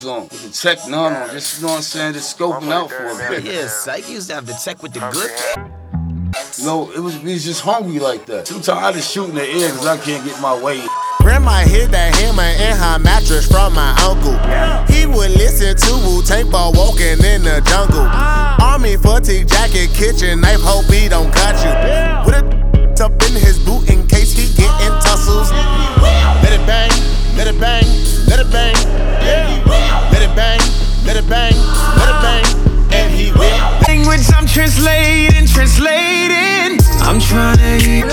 on with the tech none on, just you know what I'm saying, just scoping out for a bit. Yeah, Psych used to have the tech with the good. You know, we was just hungry like that. Sometimes I just shoot in the air because I can't get my way. Grandma hid that hammer in her mattress from my uncle. He would listen to Wu-Tang while walking in the jungle. Army fatigue jacket, kitchen knife, hope he don't cut you. With a up in his boot in case he get in tussles. Let it bang, let it bang, let it bang. Let it bang, let it bang, let it bang. And he will. Language I'm translating. I'm trying to eat.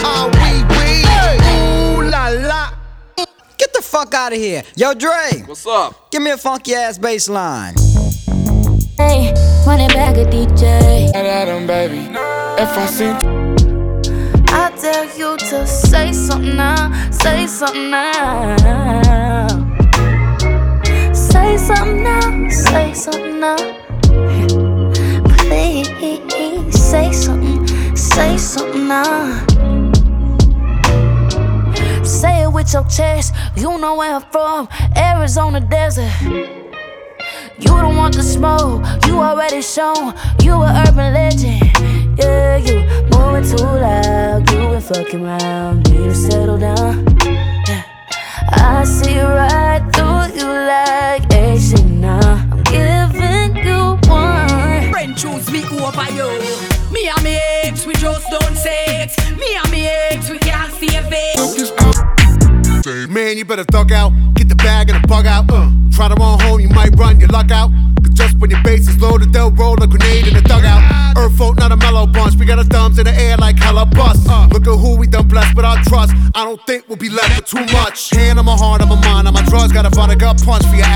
Ooh la la. Get the fuck out of here. Yo, Dre. What's up? Give me a funky ass bass line. Hey, run it back a DJ. Adam, baby. If I see. I dare you to say something now. Say something now. Say something now. Say something now. Please say something. Say something now. Say it with your chest. You know where I'm from. Arizona desert. You don't want the smoke. You already shown. You an urban legend. Yeah, you moving too loud. You been fucking around. Need to settle down. Yeah. I see right through you like Asian now. I'm giving you one. Friend choose me over you. Me and me ex, we just don't sex. Me and me ex, we can't save it. Man, you better thug out. Get the bag and the bug out. Try to run home, you might run your luck out. Cause just when your base is loaded, they'll roll a grenade in the dugout. Earth folk, not a mellow bunch. We got our thumbs in the air like hella bust. Look at who we done blessed with our trust. I don't think we'll be left with too much. Hand on my heart, on my mind, on my drugs. Got a vodka punch for your